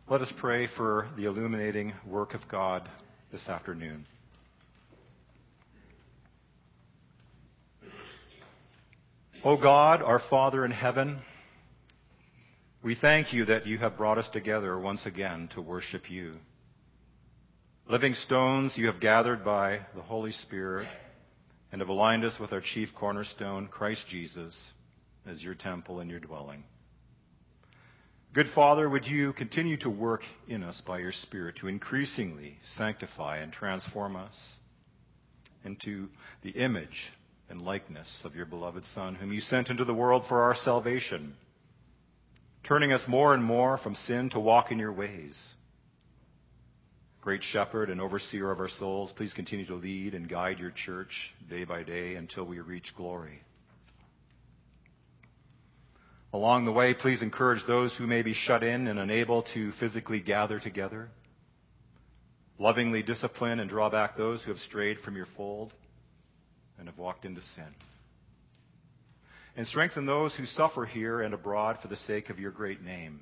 Let us pray for the illuminating work of God this afternoon. O God, our Father in heaven, we thank you that you have brought us together once again to worship you. Living stones you have gathered by the Holy Spirit and have aligned us with our chief cornerstone, Christ Jesus, as your temple and your dwelling. Good Father, would you continue to work in us by your Spirit to increasingly sanctify and transform us into the image and likeness of your beloved Son, whom you sent into the world for our salvation, turning us more and more from sin to walk in your ways. Great Shepherd and Overseer of our souls, please continue to lead and guide your church day by day until we reach glory. Along the way, please encourage those who may be shut in and unable to physically gather together. Lovingly discipline and draw back those who have strayed from your fold and have walked into sin. And strengthen those who suffer here and abroad for the sake of your great name.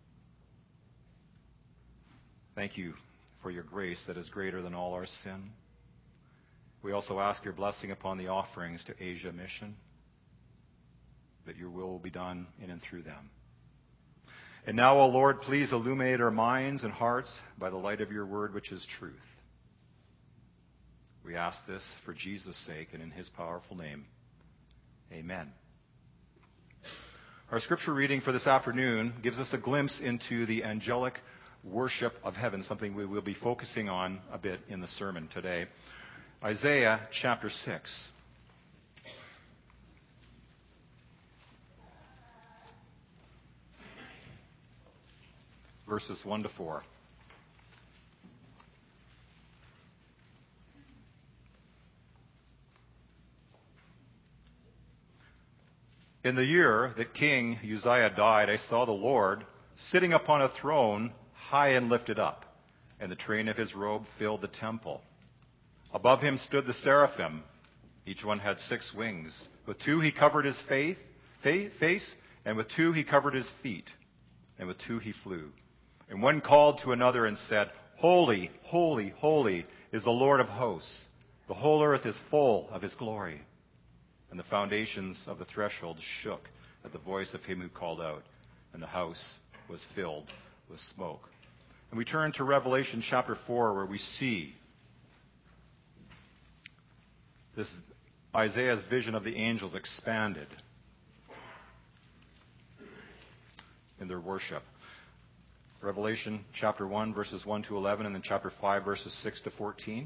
Thank you for your grace that is greater than all our sin. We also ask your blessing upon the offerings to Asia Mission, that your will be done in and through them. And now, O Lord, please illuminate our minds and hearts by the light of your word, which is truth. We ask this for Jesus' sake and in his powerful name. Amen. Our scripture reading for this afternoon gives us a glimpse into the angelic worship of heaven, something we will be focusing on a bit in the sermon today. Isaiah chapter 6. Verses 1 to 4. In the year that King Uzziah died, I saw the Lord sitting upon a throne high and lifted up, and the train of his robe filled the temple. Above him stood the seraphim. Each one had 6 wings. With 2 he covered his face, and with 2 he covered his feet, and with 2 he flew. And one called to another and said, Holy, holy, holy is the Lord of hosts. The whole earth is full of his glory. And the foundations of the threshold shook at the voice of him who called out, and the house was filled with smoke. And we turn to Revelation chapter 4, where we see this Isaiah's vision of the angels expanded in their worship. Revelation chapter 1, verses 1 to 11, and then chapter 5, verses 6 to 14.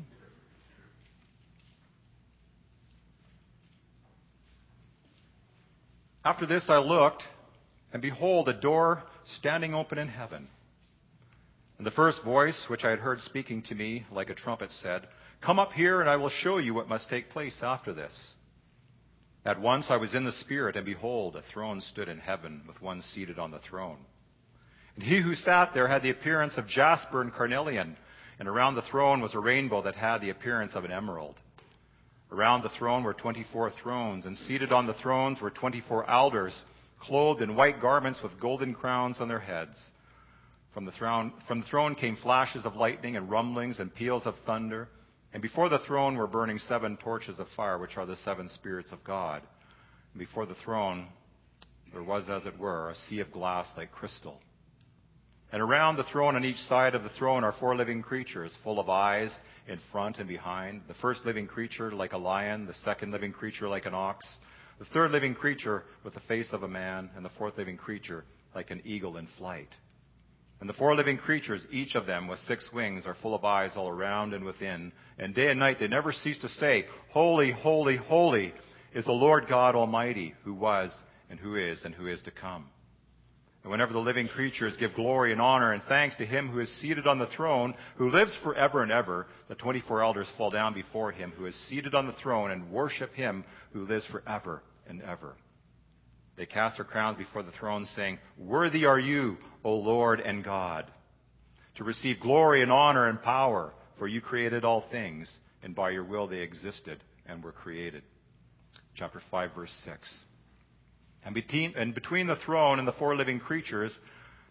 After this I looked, and behold, a door standing open in heaven. And the first voice, which I had heard speaking to me like a trumpet, said, Come up here, and I will show you what must take place after this. At once I was in the Spirit, and behold, a throne stood in heaven, with one seated on the throne. And he who sat there had the appearance of jasper and carnelian, and around the throne was a rainbow that had the appearance of an emerald. Around the throne were 24 thrones, and seated on the thrones were 24 elders, clothed in white garments with golden crowns on their heads. From the throne came flashes of lightning and rumblings and peals of thunder. And before the throne were burning 7 torches of fire, which are the 7 spirits of God. And before the throne there was, as it were, a sea of glass like crystal. And around the throne on each side of the throne are 4 living creatures, full of eyes in front and behind. The first living creature like a lion, the second living creature like an ox, the third living creature with the face of a man, and the fourth living creature like an eagle in flight. And the 4 living creatures, each of them with 6 wings, are full of eyes all around and within. And day and night they never cease to say, Holy, holy, holy is the Lord God Almighty, who was and who is to come. And whenever the living creatures give glory and honor and thanks to him who is seated on the throne, who lives forever and ever, the 24 elders fall down before him who is seated on the throne and worship him who lives forever and ever. They cast their crowns before the throne, saying, Worthy are you, O Lord and God, to receive glory and honor and power, for you created all things, and by your will they existed and were created. Chapter 5, verse 6. And between the throne and the 4 living creatures,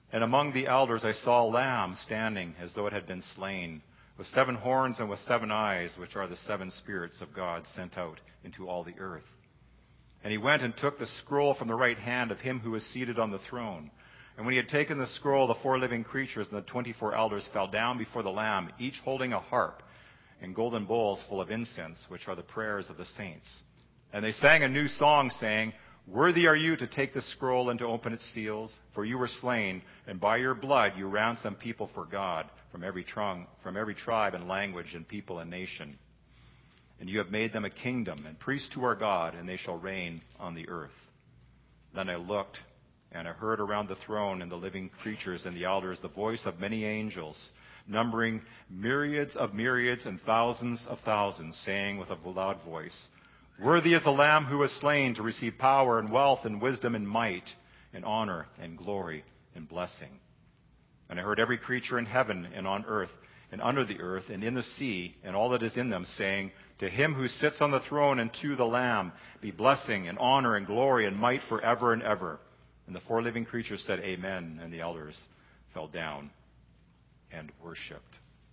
And among the elders I saw a lamb standing as though it had been slain, with 7 horns and with 7 eyes, which are the 7 spirits of God sent out into all the earth. And he went and took the scroll from the right hand of him who was seated on the throne. And when he had taken the scroll, the 4 living creatures and the 24 elders fell down before the Lamb, each holding a harp and golden bowls full of incense, which are the prayers of the saints. And they sang a new song, saying, "Worthy are you to take the scroll and to open its seals, for you were slain, and by your blood you ransomed people for God from every tribe and language and people and nation. And you have made them a kingdom and priests to our God, and they shall reign on the earth." Then I looked, and I heard around the throne and the living creatures and the elders the voice of many angels, numbering myriads of myriads and thousands of thousands, saying with a loud voice, "Worthy is the Lamb who was slain to receive power and wealth and wisdom and might and honor and glory and blessing." And I heard every creature in heaven and on earth and under the earth and in the sea and all that is in them, saying, "To him who sits on the throne and to the Lamb be blessing and honor and glory and might forever and ever." And the 4 living creatures said, "Amen," and the elders fell down and worshipped.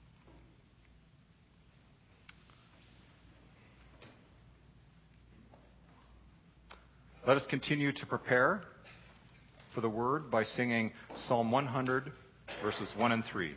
Let us continue to prepare for the word by singing Psalm 100, verses 1 and 3.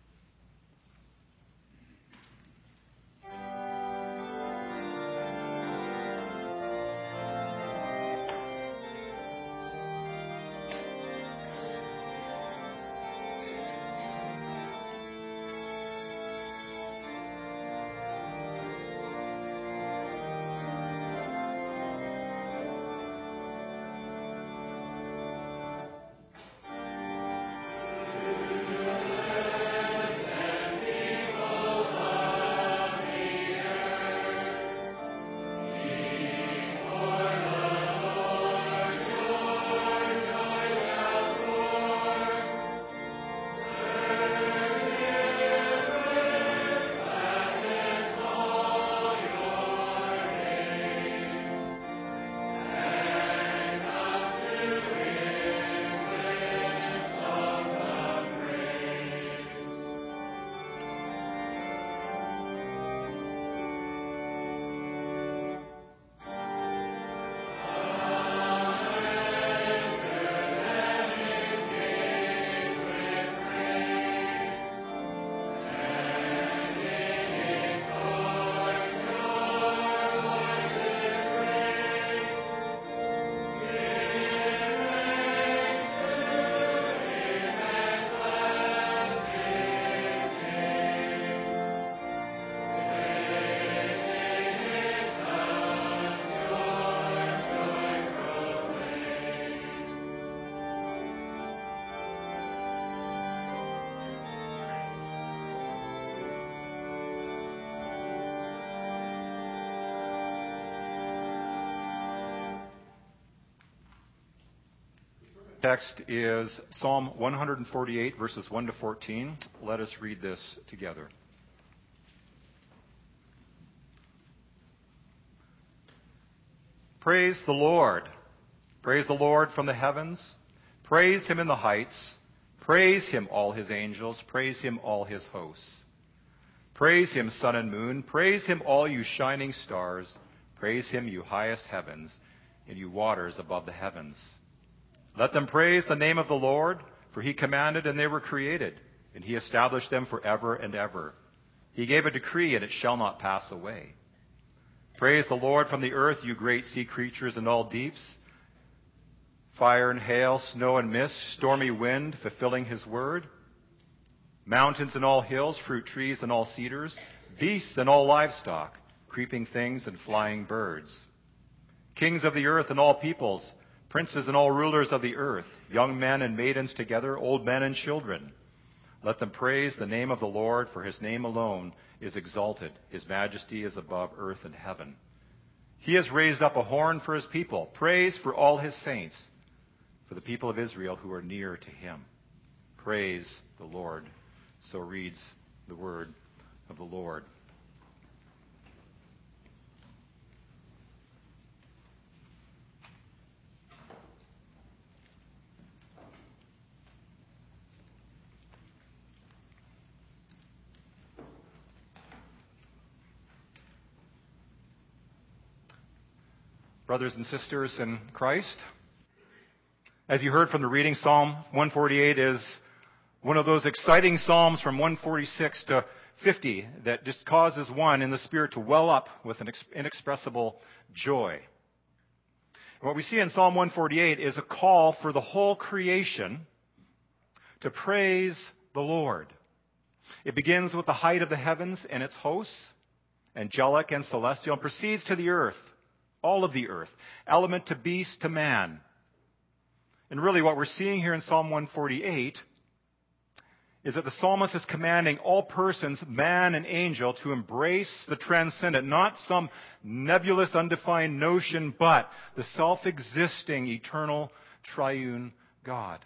Text is Psalm 148, verses 1 to 14. Let us read this together. Praise the Lord. Praise the Lord from the heavens. Praise him in the heights. Praise him, all his angels. Praise him, all his hosts. Praise him, sun and moon. Praise him, all you shining stars. Praise him, you highest heavens, and you waters above the heavens. Let them praise the name of the Lord, for he commanded and they were created, and he established them forever and ever. He gave a decree, and it shall not pass away. Praise the Lord from the earth, you great sea creatures and all deeps, fire and hail, snow and mist, stormy wind, fulfilling his word. Mountains and all hills, fruit trees and all cedars, beasts and all livestock, creeping things and flying birds. Kings of the earth and all peoples, princes and all rulers of the earth, young men and maidens together, old men and children. Let them praise the name of the Lord, for his name alone is exalted. His majesty is above earth and heaven. He has raised up a horn for his people, praise for all his saints, for the people of Israel who are near to him. Praise the Lord. So reads the word of the Lord. Brothers and sisters in Christ, as you heard from the reading, Psalm 148 is one of those exciting psalms from 146 to 50 that just causes one in the spirit to well up with an inexpressible joy. And what we see in Psalm 148 is a call for the whole creation to praise the Lord. It begins with the height of the heavens and its hosts, angelic and celestial, and proceeds to the earth, all of the earth, element to beast to man. And really what we're seeing here in Psalm 148 is that the psalmist is commanding all persons, man and angel, to embrace the transcendent, not some nebulous, undefined notion, but the self-existing, eternal, triune God.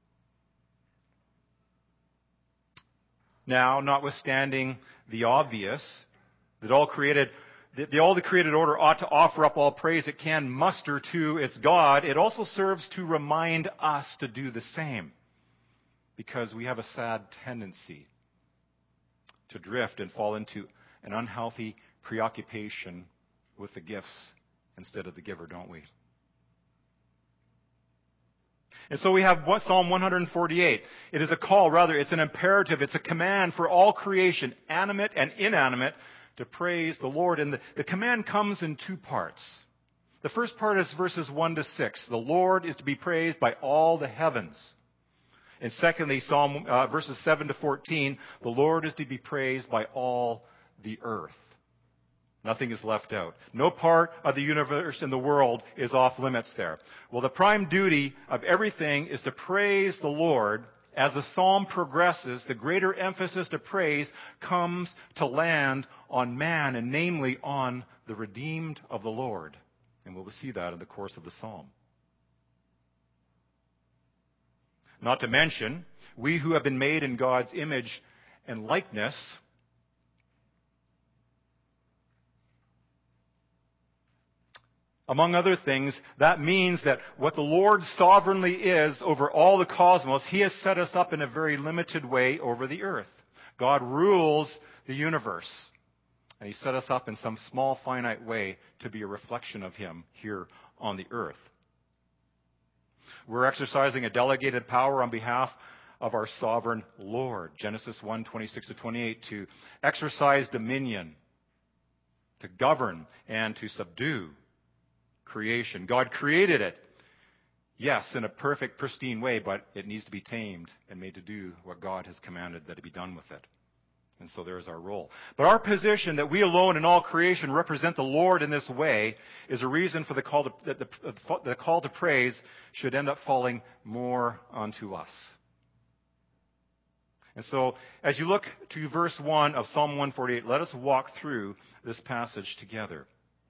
Now, notwithstanding the obvious, that all the created order ought to offer up all praise it can muster to its God, it also serves to remind us to do the same. Because we have a sad tendency to drift and fall into an unhealthy preoccupation with the gifts instead of the giver, don't we? And so we have Psalm 148. It is a call, rather, it's an imperative, it's a command for all creation, animate and inanimate, to praise the Lord. And the command comes in two parts. The first part is verses 1 to 6. The Lord is to be praised by all the heavens. And secondly, verses 7 to 14, the Lord is to be praised by all the earth. Nothing is left out. No part of the universe in the world is off limits there. Well, the prime duty of everything is to praise the Lord. As the psalm progresses, the greater emphasis to praise comes to land on man, and namely on the redeemed of the Lord. And we'll see that in the course of the psalm. Not to mention, we who have been made in God's image and likeness among other things, that means that what the Lord sovereignly is over all the cosmos, He has set us up in a very limited way over the earth. God rules the universe. And He set us up in some small, finite way to be a reflection of Him here on the earth. We're exercising a delegated power on behalf of our sovereign Lord. Genesis 1:26-28, to exercise dominion, to govern, and to subdue creation. God created it, yes, in a perfect, pristine way, but it needs to be tamed and made to do what God has commanded that it be done with it. And so there's our role. But our position that we alone in all creation represent the Lord in this way is a reason for the call to praise should end up falling more onto us. And so as you look to verse 1 of Psalm 148, let us walk through this passage together.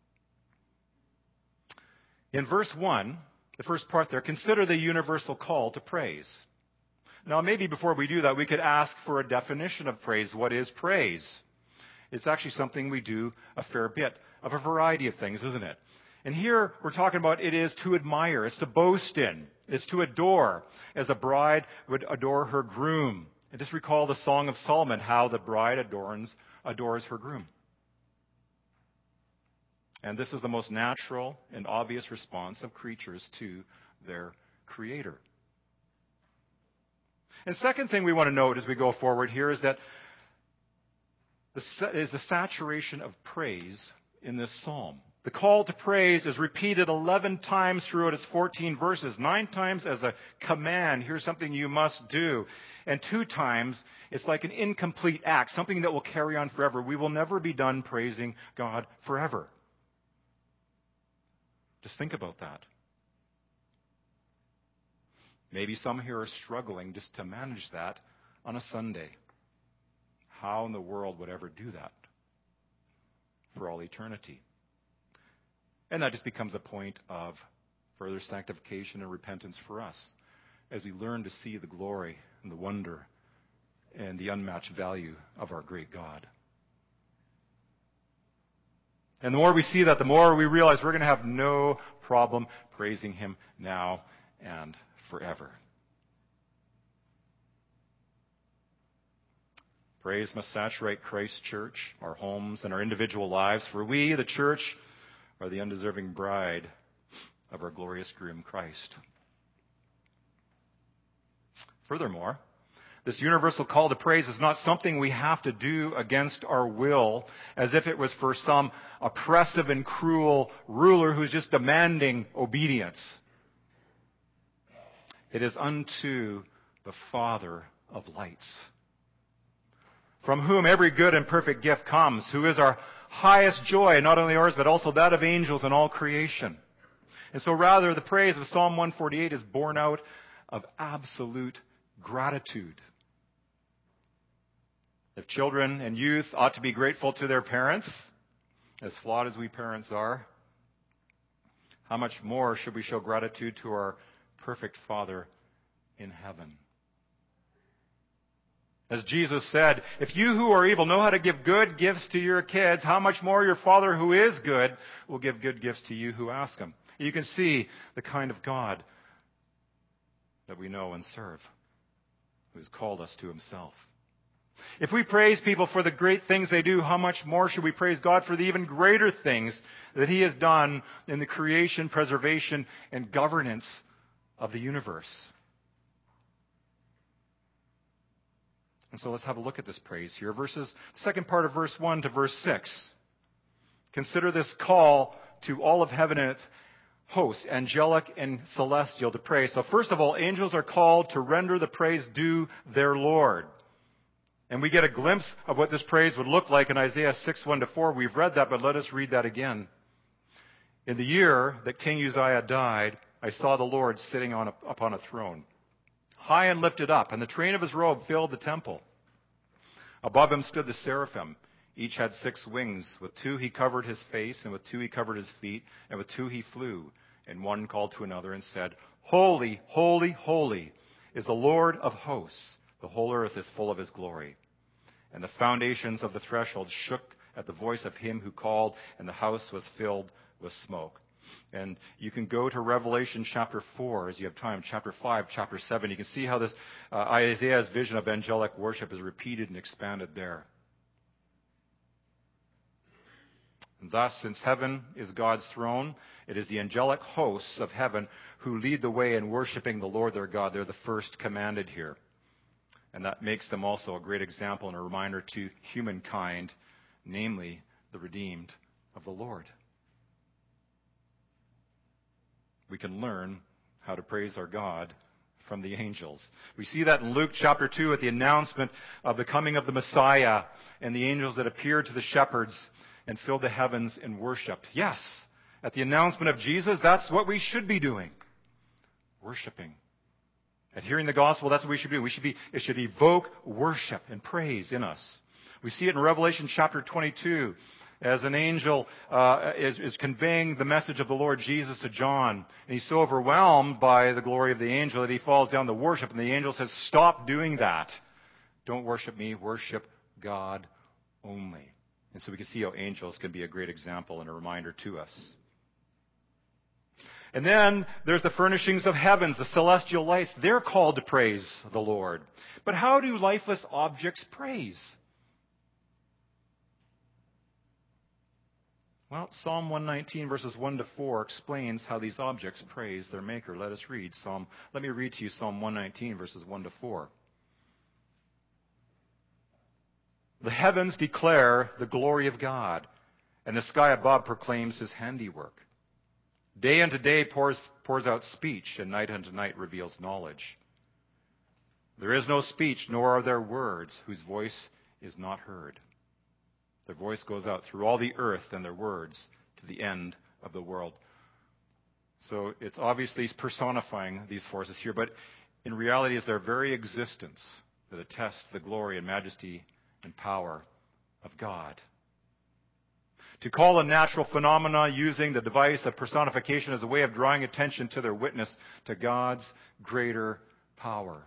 In verse 1, the first part there, consider the universal call to praise. Now, maybe before we do that, we could ask for a definition of praise. What is praise? It's actually something we do a fair bit of a variety of things, isn't it? And here we're talking about it is to admire, it's to boast in, it's to adore, as a bride would adore her groom. And just recall the Song of Solomon, how the bride adores her groom. And this is the most natural and obvious response of creatures to their Creator. And second thing we want to note as we go forward here is that the saturation of praise in this psalm. The call to praise is repeated 11 times throughout its 14 verses. 9 times as a command, here's something you must do. And 2 times, it's like an incomplete act, something that will carry on forever. We will never be done praising God forever. Just think about that. Maybe some here are struggling just to manage that on a Sunday. How in the world would ever do that for all eternity? And that just becomes a point of further sanctification and repentance for us as we learn to see the glory and the wonder and the unmatched value of our great God. And the more we see that, the more we realize we're going to have no problem praising Him now and forever. Praise must saturate Christ's church, our homes, and our individual lives, for we, the church, are the undeserving bride of our glorious groom, Christ. Furthermore, this universal call to praise is not something we have to do against our will, as if it was for some oppressive and cruel ruler who's just demanding obedience. It is unto the Father of lights, from whom every good and perfect gift comes, who is our highest joy, not only ours, but also that of angels and all creation. And so rather, the praise of Psalm 148 is born out of absolute gratitude. If children and youth ought to be grateful to their parents, as flawed as we parents are, how much more should we show gratitude to our perfect Father in heaven? As Jesus said, if you who are evil know how to give good gifts to your kids, how much more your Father who is good will give good gifts to you who ask him. You can see the kind of God that we know and serve, who has called us to himself. If we praise people for the great things they do, how much more should we praise God for the even greater things that he has done in the creation, preservation, and governance of the universe? And so let's have a look at this praise here. Second part of verse 1 to verse 6. Consider this call to all of heaven and its hosts, angelic and celestial, to praise. So first of all, angels are called to render the praise due their Lord. And we get a glimpse of what this praise would look like in Isaiah 6:1-4. We've read that, but let us read that again. In the year that King Uzziah died, I saw the Lord sitting upon a throne, high and lifted up, and the train of his robe filled the temple. Above him stood the seraphim. Each had 6 wings. With 2 he covered his face, and with 2 he covered his feet, and with 2 he flew. And one called to another and said, Holy, holy, holy is the Lord of hosts. The whole earth is full of his glory. And the foundations of the threshold shook at the voice of him who called, and the house was filled with smoke. And you can go to Revelation chapter 4 as you have time, chapter 5, chapter 7. You can see how this Isaiah's vision of angelic worship is repeated and expanded there. And thus, since heaven is God's throne, it is the angelic hosts of heaven who lead the way in worshiping the Lord their God. They're the first commanded here. And that makes them also a great example and a reminder to humankind, namely the redeemed of the Lord. We can learn how to praise our God from the angels. We see that in Luke chapter 2 at the announcement of the coming of the Messiah and the angels that appeared to the shepherds and filled the heavens and worshiped. Yes, at the announcement of Jesus, that's what we should be doing. Worshiping. At hearing the gospel, that's what we should do. It should evoke worship and praise in us. We see it in Revelation chapter 22 as an angel is conveying the message of the Lord Jesus to John. And he's so overwhelmed by the glory of the angel that he falls down to worship. And the angel says, stop doing that. Don't worship me, worship God only. And so we can see how angels can be a great example and a reminder to us. And then there's the furnishings of heavens, the celestial lights. They're called to praise the Lord. But how do lifeless objects praise? Well, Psalm 119 verses 1-4 explains how these objects praise their Maker. Let me read to you Psalm 119 verses 1-4. The heavens declare the glory of God, and the sky above proclaims his handiwork. Day unto day pours out speech, and night unto night reveals knowledge. There is no speech, nor are there words, whose voice is not heard. Their voice goes out through all the earth, and their words to the end of the world. So it's obviously personifying these forces here, but in reality it's their very existence that attests the glory and majesty and power of God. To call a natural phenomena using the device of personification as a way of drawing attention to their witness to God's greater power.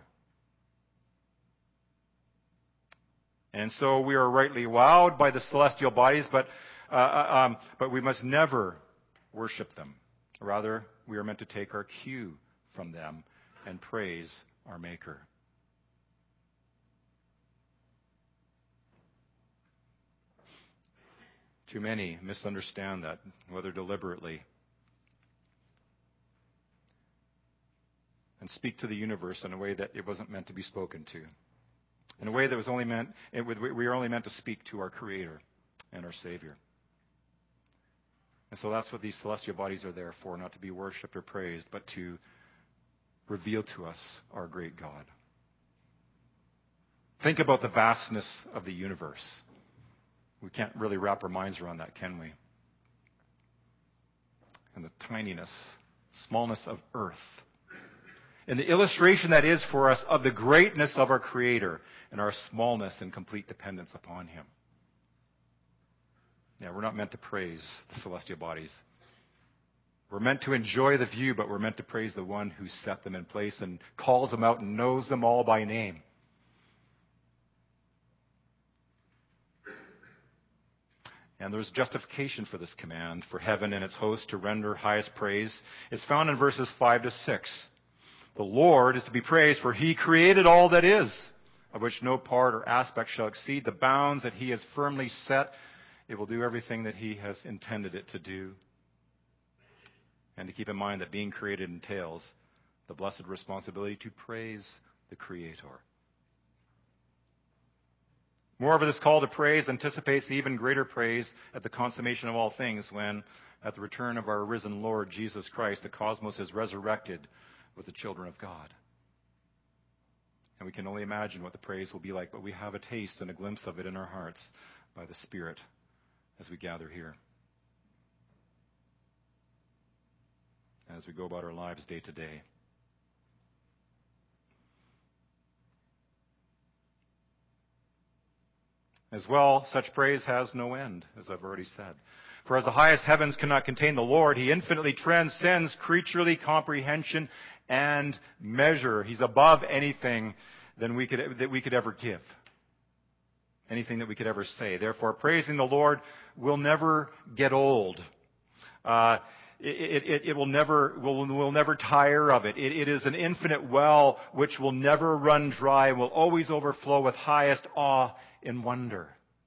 And so we are rightly wowed by the celestial bodies, but we must never worship them. Rather, we are meant to take our cue from them and praise our Maker. Too many misunderstand that, whether deliberately. and speak to the universe in a way that it wasn't meant to be spoken to. In a way that was only meant, we are only meant to speak to our Creator and our Savior. And so that's what these celestial bodies are there for, not to be worshipped or praised, but to reveal to us our great God. Think about the vastness of the universe. We can't really wrap our minds around that, can we? And the tininess, smallness of earth. And the illustration that is for us of the greatness of our Creator and our smallness and complete dependence upon Him. Yeah, we're not meant to praise the celestial bodies. We're meant to enjoy the view, but we're meant to praise the one who set them in place and calls them out and knows them all by name. And there's justification for this command for heaven and its host to render highest praise. It's found in verses 5 to 6. The Lord is to be praised, for He created all that is, of which no part or aspect shall exceed the bounds that He has firmly set. It will do everything that He has intended it to do. And to keep in mind that being created entails the blessed responsibility to praise the Creator. Moreover, this call to praise anticipates the even greater praise at the consummation of all things when, at the return of our risen Lord Jesus Christ, the cosmos is resurrected with the children of God. And we can only imagine what the praise will be like, but we have a taste and a glimpse of it in our hearts by the Spirit as we gather here. As we go about our lives day to day. As well, such praise has no end, as I've already said. For as the highest heavens cannot contain the Lord, He infinitely transcends creaturely comprehension and measure. He's above anything that we could ever give. Anything that we could ever say. Therefore, praising the Lord will never get old. It will never, we'll never tire of it. It is an infinite well which will never run dry and will always overflow with highest awe and wonder.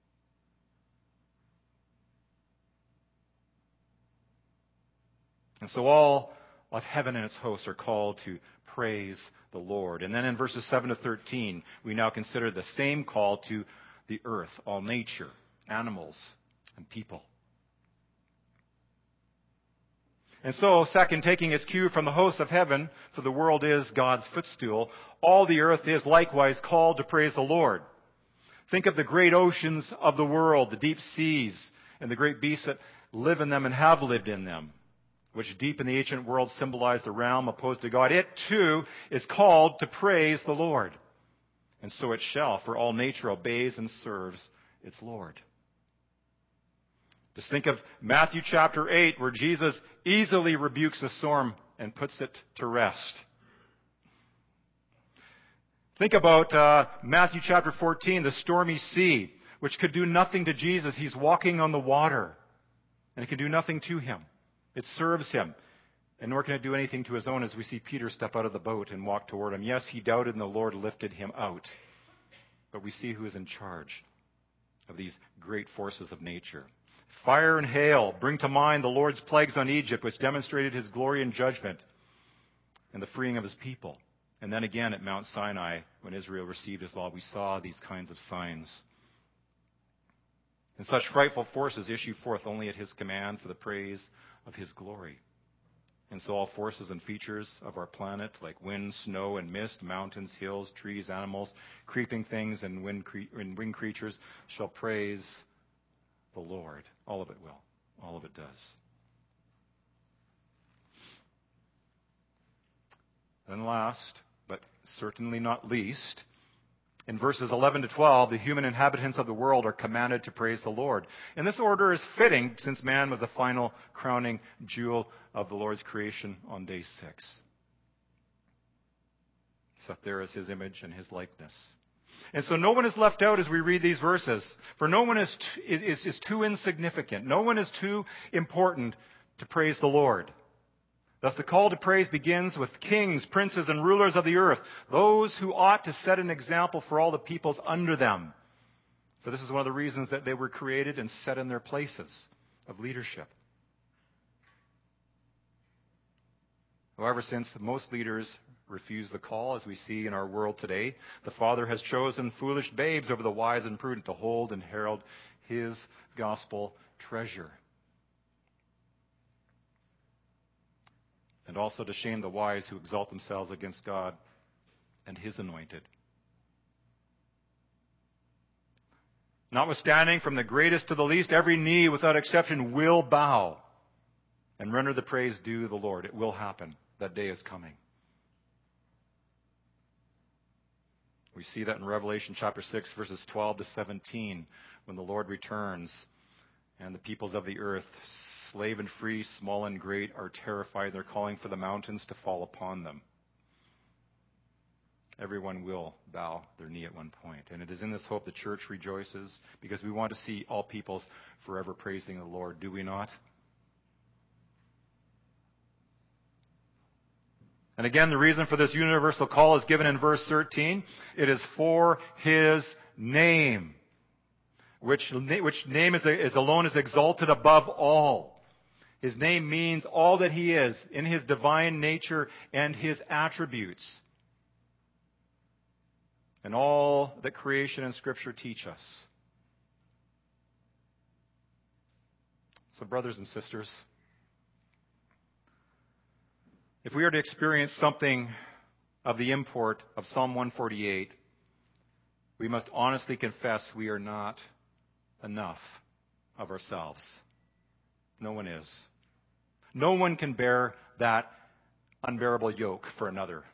And so all of heaven and its hosts are called to praise the Lord. And then in verses 7 to 13, we now consider the same call to the earth, all nature, animals, and people. And so, second, taking its cue from the hosts of heaven, for the world is God's footstool, all the earth is likewise called to praise the Lord. Think of the great oceans of the world, the deep seas, and the great beasts that live in them and have lived in them, which deep in the ancient world symbolize the realm opposed to God. It, too, is called to praise the Lord. And so it shall, for all nature obeys and serves its Lord. Just think of Matthew chapter 8, where Jesus easily rebukes the storm and puts it to rest. Think about Matthew chapter 14, the stormy sea, which could do nothing to Jesus. He's walking on the water, and it can do nothing to Him. It serves Him, and nor can it do anything to His own, as we see Peter step out of the boat and walk toward Him. Yes, he doubted, and the Lord lifted him out. But we see who is in charge of these great forces of nature. Fire and hail bring to mind the Lord's plagues on Egypt, which demonstrated His glory and judgment and the freeing of His people. And then again at Mount Sinai, when Israel received His law, we saw these kinds of signs. And such frightful forces issue forth only at His command for the praise of His glory. And so all forces and features of our planet, like wind, snow, and mist, mountains, hills, trees, animals, creeping things, and winged creatures, shall praise the Lord. All of it will. All of it does. And last, but certainly not least, in verses 11 to 12, the human inhabitants of the world are commanded to praise the Lord. And this order is fitting, since man was the final crowning jewel of the Lord's creation on day 6. Set there as His image and His likeness. And so no one is left out as we read these verses. For no one is too insignificant. No one is too important to praise the Lord. Thus the call to praise begins with kings, princes, and rulers of the earth, those who ought to set an example for all the peoples under them. For this is one of the reasons that they were created and set in their places of leadership. However, since most leaders refuse the call, as we see in our world today. The Father has chosen foolish babes over the wise and prudent to hold and herald his gospel treasure. And also to shame the wise who exalt themselves against God and his anointed. Notwithstanding, from the greatest to the least, every knee without exception will bow and render the praise due the Lord. It will happen. That day is coming. We see that in Revelation chapter 6, verses 12 to 17, when the Lord returns and the peoples of the earth, slave and free, small and great, are terrified. They're calling for the mountains to fall upon them. Everyone will bow their knee at one point. And it is in this hope the church rejoices, because we want to see all peoples forever praising the Lord. Do we not? And again, the reason for this universal call is given in verse 13. It is for his name, which name is alone is exalted above all. His name means all that he is in his divine nature and his attributes. And all that creation and Scripture teach us. So, brothers and sisters, if we are to experience something of the import of Psalm 148, we must honestly confess we are not enough of ourselves. No one is. No one can bear that unbearable yoke for another.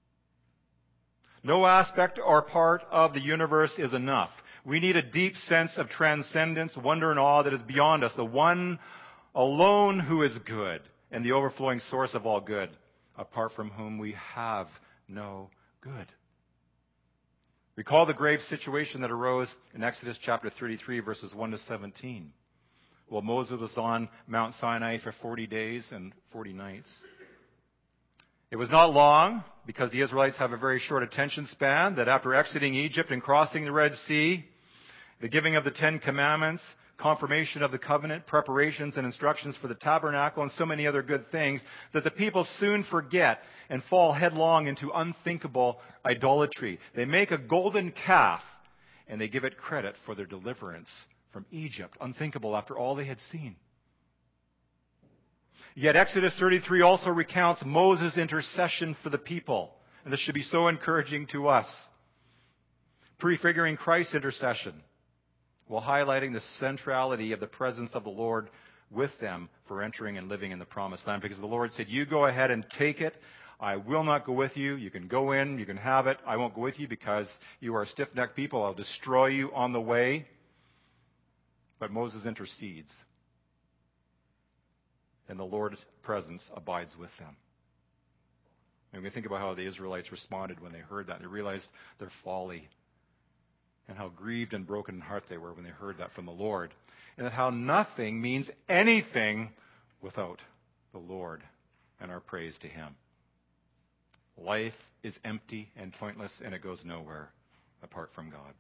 No aspect or part of the universe is enough. We need a deep sense of transcendence, wonder, and awe that is beyond us, the one alone who is good and the overflowing source of all good, apart from whom we have no good. Recall the grave situation that arose in Exodus chapter 33, verses 1 to 17. Well, Moses was on Mount Sinai for 40 days and 40 nights. It was not long, because the Israelites have a very short attention span, that after exiting Egypt and crossing the Red Sea, the giving of the Ten Commandments, confirmation of the covenant, preparations and instructions for the tabernacle, and so many other good things, that the people soon forget and fall headlong into unthinkable idolatry. They make a golden calf, and they give it credit for their deliverance from Egypt. Unthinkable after all they had seen. Yet Exodus 33 also recounts Moses' intercession for the people. And this should be so encouraging to us. Prefiguring Christ's intercession, while highlighting the centrality of the presence of the Lord with them for entering and living in the promised land. Because the Lord said, you go ahead and take it. I will not go with you. You can go in, you can have it. I won't go with you because you are a stiff-necked people. I'll destroy you on the way. But Moses intercedes. And the Lord's presence abides with them. And we think about how the Israelites responded when they heard that. They realized their folly and how grieved and broken in heart they were when they heard that from the Lord. And that how nothing means anything without the Lord and our praise to him. Life is empty and pointless, and it goes nowhere apart from God.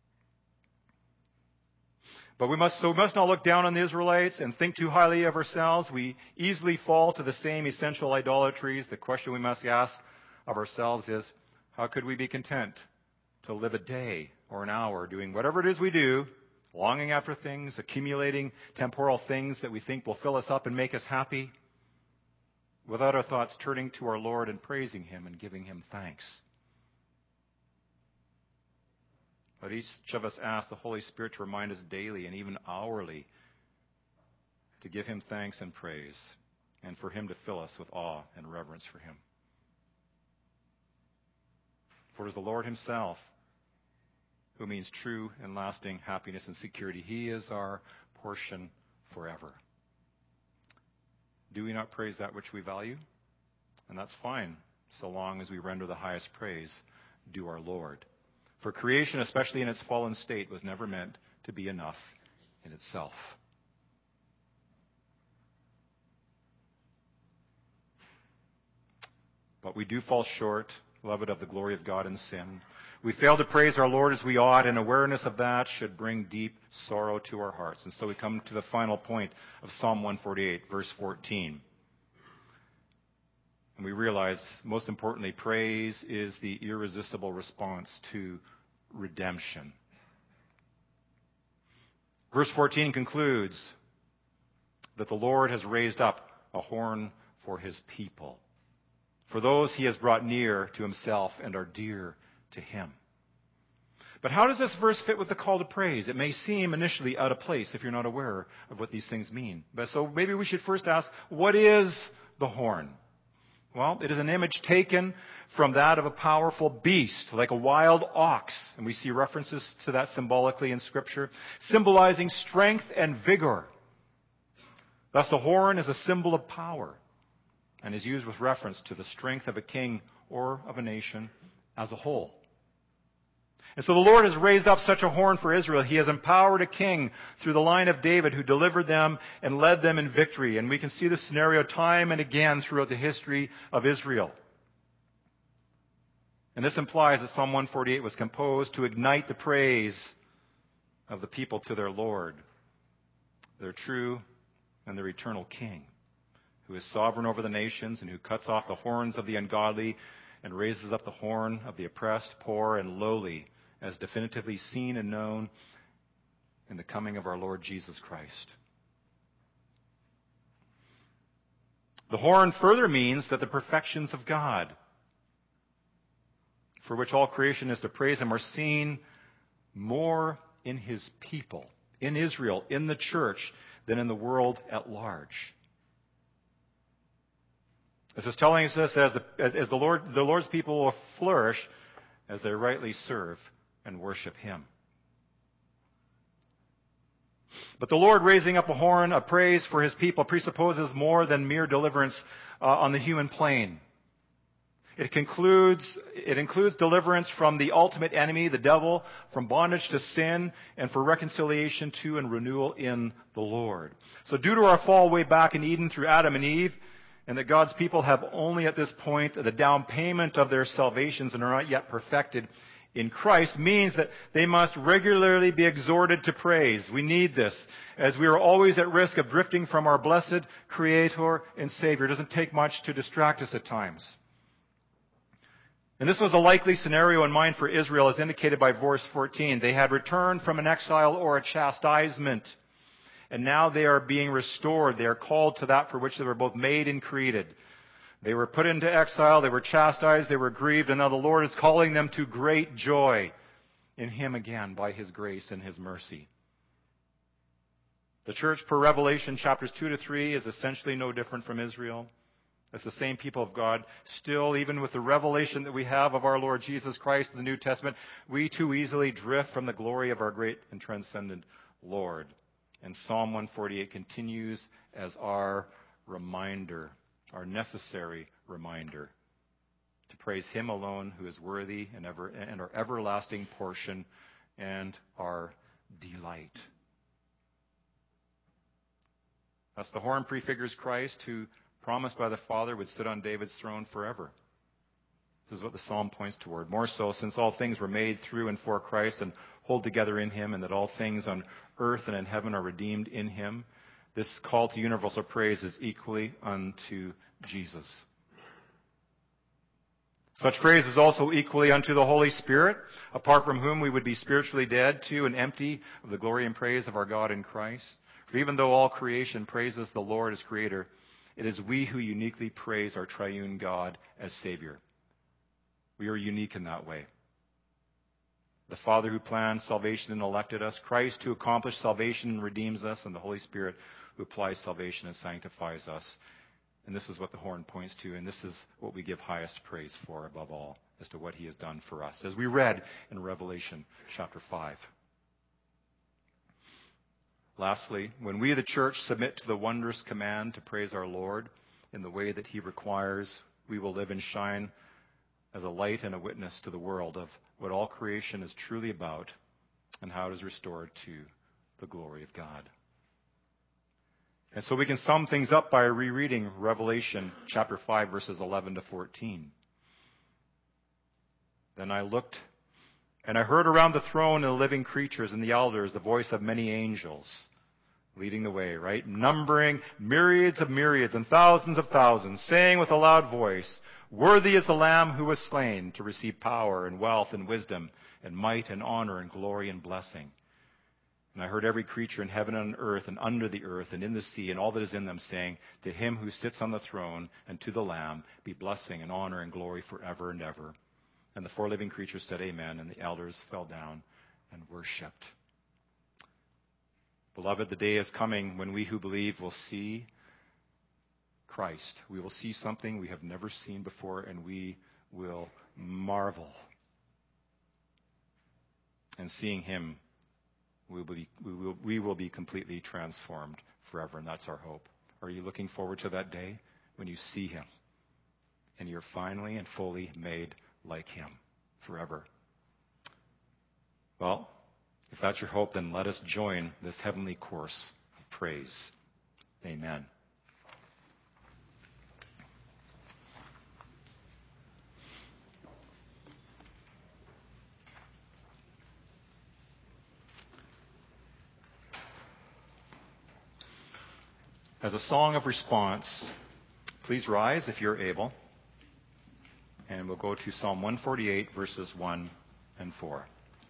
But we must not look down on the Israelites and think too highly of ourselves. We easily fall to the same essential idolatries. The question we must ask of ourselves is, how could we be content to live a day or an hour doing whatever it is we do, longing after things, accumulating temporal things that we think will fill us up and make us happy, without our thoughts turning to our Lord and praising him and giving him thanks? But each of us ask the Holy Spirit to remind us daily and even hourly to give him thanks and praise, and for him to fill us with awe and reverence for him. For it is the Lord himself who means true and lasting happiness and security. He is our portion forever. Do we not praise that which we value? And that's fine, so long as we render the highest praise due our Lord. For creation, especially in its fallen state, was never meant to be enough in itself. But we do fall short, beloved, of the glory of God in sin. We fail to praise our Lord as we ought, and awareness of that should bring deep sorrow to our hearts. And so we come to the final point of Psalm 148, verse 14. And we realize, most importantly, praise is the irresistible response to redemption. Verse 14 concludes that the Lord has raised up a horn for his people, for those he has brought near to himself and are dear to him. But how does this verse fit with the call to praise? It may seem initially out of place if you're not aware of what these things mean. But so maybe we should first ask, what is the horn? Well, it is an image taken from that of a powerful beast, like a wild ox. And we see references to that symbolically in Scripture, symbolizing strength and vigor. Thus, the horn is a symbol of power and is used with reference to the strength of a king or of a nation as a whole. And so the Lord has raised up such a horn for Israel. He has empowered a king through the line of David who delivered them and led them in victory. And we can see this scenario time and again throughout the history of Israel. And this implies that Psalm 148 was composed to ignite the praise of the people to their Lord, their true and their eternal King, who is sovereign over the nations and who cuts off the horns of the ungodly and raises up the horn of the oppressed, poor, and lowly, as definitively seen and known in the coming of our Lord Jesus Christ. The horn further means that the perfections of God, for which all creation is to praise him, are seen more in his people, in Israel, in the church, than in the world at large. This is telling us as the Lord's people will flourish as they rightly serve and worship him. But the Lord raising up a horn of praise for his people presupposes more than mere deliverance on the human plane. It includes deliverance from the ultimate enemy, the devil, from bondage to sin, and for reconciliation to and renewal in the Lord. So due to our fall way back in Eden through Adam and Eve, and that God's people have only at this point the down payment of their salvations and are not yet perfected in Christ, means that they must regularly be exhorted to praise. We need this, as we are always at risk of drifting from our blessed Creator and Savior. It doesn't take much to distract us at times. And this was a likely scenario in mind for Israel, as indicated by verse 14. They had returned from an exile or a chastisement, and now they are being restored. They are called to that for which they were both made and created. They were put into exile, they were chastised, they were grieved, and now the Lord is calling them to great joy in him again by his grace and his mercy. The church per Revelation chapters 2 to 3 is essentially no different from Israel. It's the same people of God. Still, even with the revelation that we have of our Lord Jesus Christ in the New Testament, we too easily drift from the glory of our great and transcendent Lord. And Psalm 148 continues as our reminder, our necessary reminder, to praise him alone who is worthy and our everlasting portion and our delight. Thus the horn prefigures Christ, who promised by the Father would sit on David's throne forever. This is what the psalm points toward. More so, since all things were made through and for Christ and hold together in him, and that all things on earth and in heaven are redeemed in him, this call to universal praise is equally unto Jesus. Such praise is also equally unto the Holy Spirit, apart from whom we would be spiritually dead to and empty of the glory and praise of our God in Christ. For even though all creation praises the Lord as Creator, it is we who uniquely praise our triune God as Savior. We are unique in that way. The Father who planned salvation and elected us, Christ who accomplished salvation and redeems us, and the Holy Spirit who applies salvation and sanctifies us. And this is what the horn points to, and this is what we give highest praise for above all, as to what he has done for us, as we read in Revelation chapter 5. Lastly, when we, the church, submit to the wondrous command to praise our Lord in the way that he requires, we will live and shine as a light and a witness to the world of what all creation is truly about and how it is restored to the glory of God. And so we can sum things up by rereading Revelation chapter 5, verses 11 to 14. Then I looked, and I heard around the throne and the living creatures and the elders the voice of many angels, leading the way, right? Numbering myriads of myriads and thousands of thousands, saying with a loud voice, "Worthy is the Lamb who was slain to receive power and wealth and wisdom and might and honor and glory and blessing." And I heard every creature in heaven and on earth and under the earth and in the sea and all that is in them saying, "To him who sits on the throne and to the Lamb be blessing and honor and glory forever and ever." And the four living creatures said, "Amen," and the elders fell down and worshipped. Beloved, the day is coming when we who believe will see Christ. We will see something we have never seen before, and we will marvel. And seeing him, we will be completely transformed forever, and that's our hope. Are you looking forward to that day when you see him and you're finally and fully made like him forever? Well, if that's your hope, then let us join this heavenly course of praise. Amen. As a song of response, please rise if you're able, and we'll go to Psalm 148, verses 1 and 4.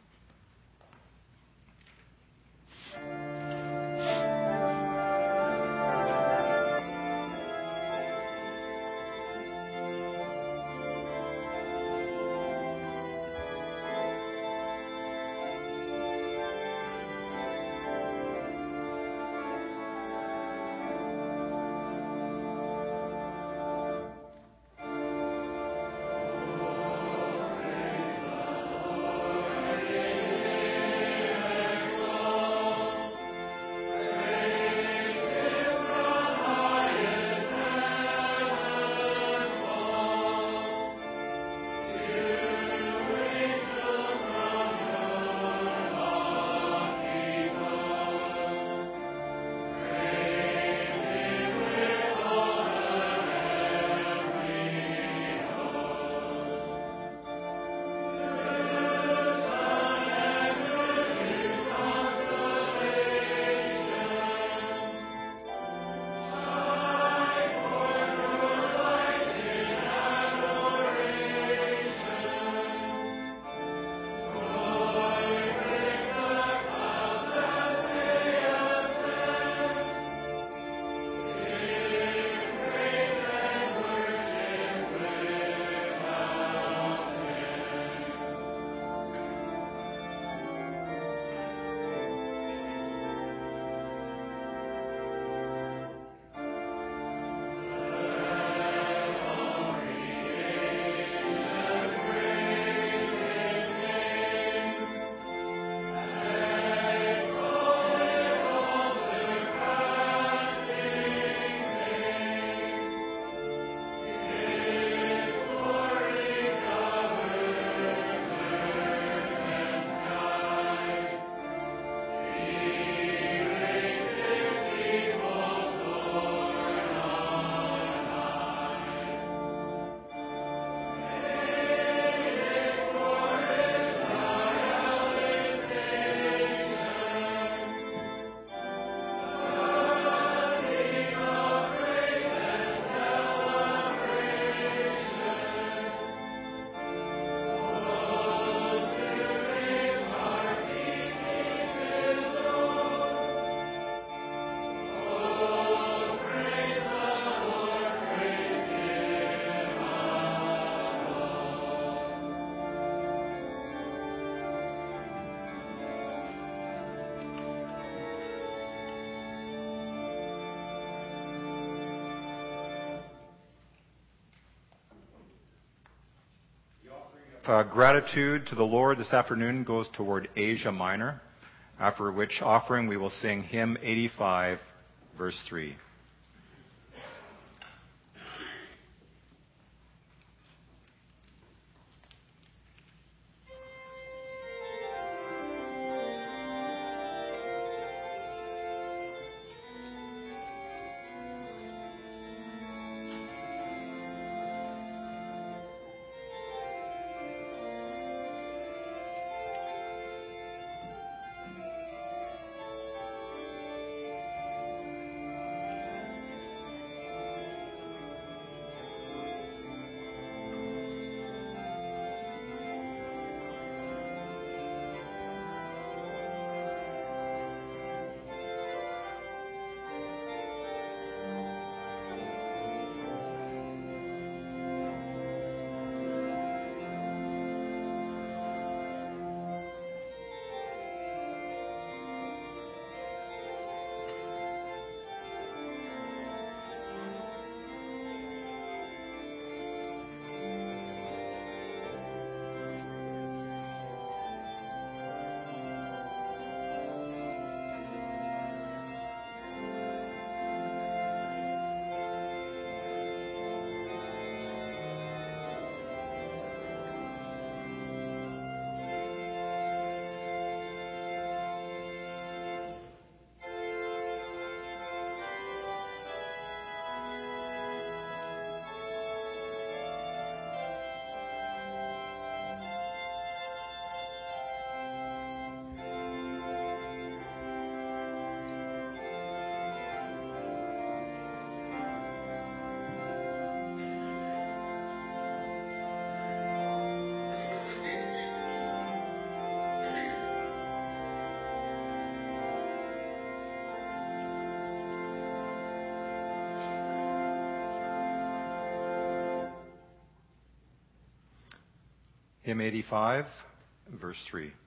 Gratitude to the Lord this afternoon goes toward Asia Minor, after which offering we will sing hymn 85, verse 3. Hymn 85, verse 3.